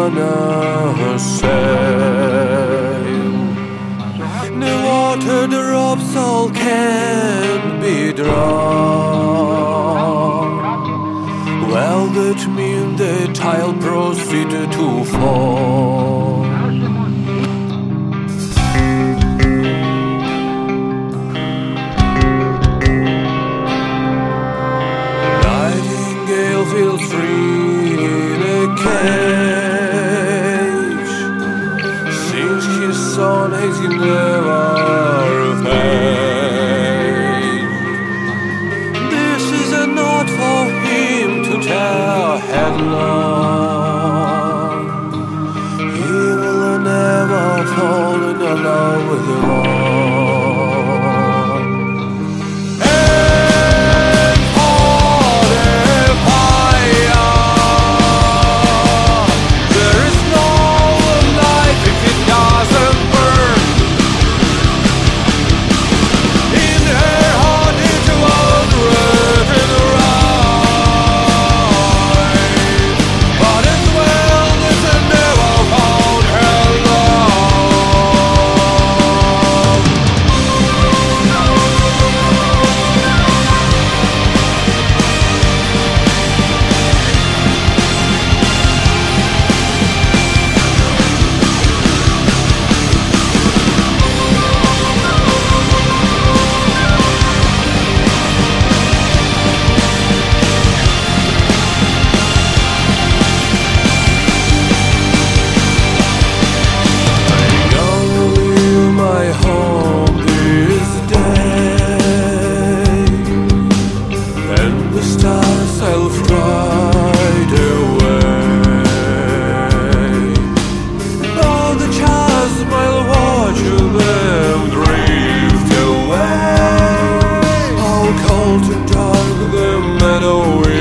on a sail. The water drops all can be drawn. Well, that means the tile proceeded to fall. Nightingale feels free in a cage, sings his song as he never fades. This is a note for him to tell headlong. He will never fall in love with the wrong. Cold and dark, the meadow